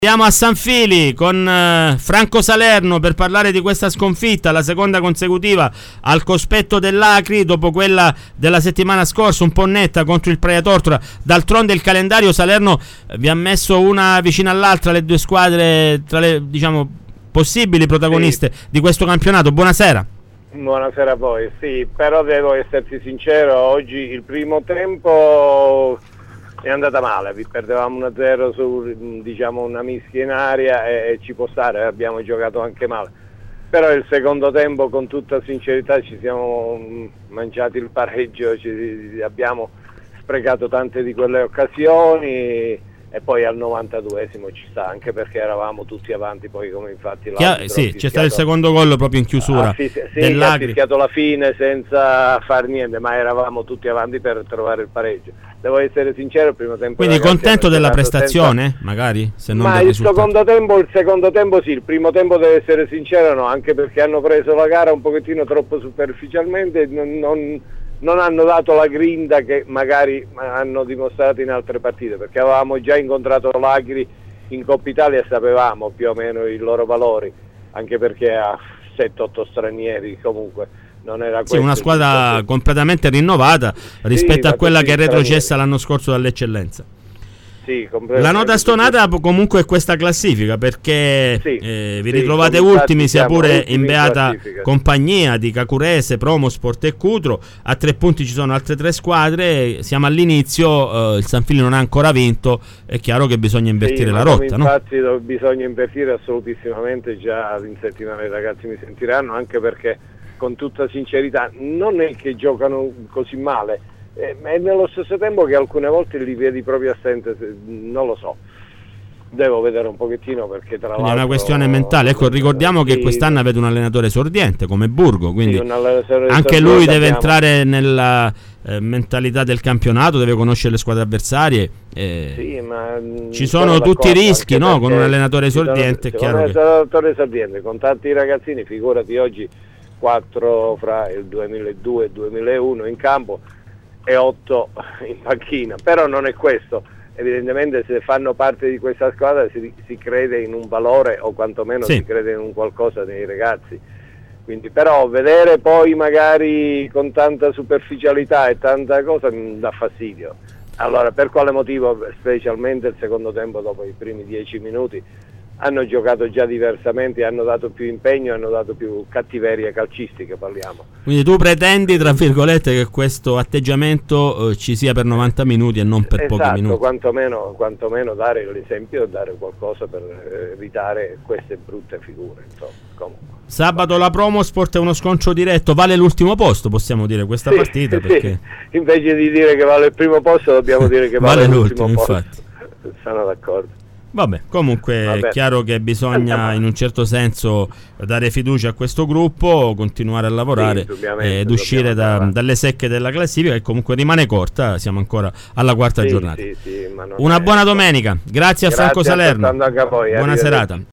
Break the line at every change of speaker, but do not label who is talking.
Andiamo a San Fili con Franco Salerno per parlare di questa sconfitta, la seconda consecutiva al cospetto dell'Acri dopo quella della settimana scorsa, un po' netta contro il Praia Tortora. D'altronde il calendario, Salerno, vi ha messo una vicino all'altra le due squadre tra le, diciamo, possibili protagoniste di questo campionato. Buonasera.
Buonasera a voi, sì, però devo esserti sincero, oggi il primo tempo è andata male, perdevamo 1-0 su, diciamo, una mischia in aria e ci può stare, abbiamo giocato anche male, però il secondo tempo, con tutta sincerità, ci siamo mangiati il pareggio, abbiamo sprecato tante di quelle occasioni e poi al 92esimo ci sta, anche perché eravamo tutti avanti, poi come infatti
sì, c'è stato il secondo gol proprio in chiusura
dell'Acri. Ha fischiato la fine senza far niente, ma eravamo tutti avanti per trovare il pareggio. Devo essere sincero, il primo tempo.
Quindi contento della prestazione, magari? Se non
ma il secondo tempo sì, il primo tempo, devo essere sincero, no, anche perché hanno preso la gara un pochettino troppo superficialmente, non hanno dato la grinta che magari hanno dimostrato in altre partite, perché avevamo già incontrato l'Acri in Coppa Italia e sapevamo più o meno i loro valori, anche perché ha 7-8 stranieri, comunque non era questo.
Sì, una squadra completamente rinnovata rispetto a quella che è retrocessa l'anno scorso dall'eccellenza.
Sì,
la nota stonata comunque è questa classifica, perché vi ritrovate ultimi, sia pure in beata compagnia di Cacurese, Promo, Sport e Cutro. A 3 punti ci sono altre 3 squadre, siamo all'inizio, il San Fili non ha ancora vinto, è chiaro che bisogna invertire la rotta,
infatti, no? Bisogna invertire assolutissimamente, già in settimana i ragazzi mi sentiranno, anche perché, con tutta sincerità, non è che giocano così male, e nello stesso tempo che alcune volte li vedi proprio assente, non lo so, devo vedere un pochettino, perché tra l'altro
è una questione mentale. Ecco, ricordiamo che quest'anno avete un allenatore esordiente come Burgo, quindi anche lui deve entrare nella mentalità del campionato, deve conoscere le squadre avversarie,
ma
ci sono tutti i rischi, no? Con un allenatore esordiente è chiaro
che... allenatore esordiente, con tanti ragazzini, figurati oggi 4 fra il 2002 e il 2001 in campo e 8 in panchina, però non è questo. Evidentemente, se fanno parte di questa squadra si crede in un valore, o quantomeno si crede in un qualcosa dei ragazzi. Quindi, però, vedere poi magari con tanta superficialità e tanta cosa mi dà fastidio. Allora, per quale motivo, specialmente il secondo tempo, dopo i primi 10 minuti, hanno giocato già diversamente, hanno dato più impegno, hanno dato più cattiveria calcistica, parliamo.
Quindi tu pretendi, tra virgolette, che questo atteggiamento ci sia per 90 minuti e non per pochi minuti?
Quantomeno dare l'esempio e dare qualcosa per evitare queste brutte figure, insomma, comunque.
Sabato la Promo Sport è uno scontro diretto, vale l'ultimo posto, possiamo dire, questa partita? Perché...
invece di dire che vale il primo posto dobbiamo dire che vale l'ultimo posto.
Infatti.
Sono d'accordo.
Vabbè, comunque è chiaro che bisogna in un certo senso dare fiducia a questo gruppo, continuare a lavorare ed uscire dalle secche della classifica, che comunque rimane corta, siamo ancora alla quarta giornata.
Ma
una buona domenica, grazie a Franco Salerno,
anche a voi,
buona serata.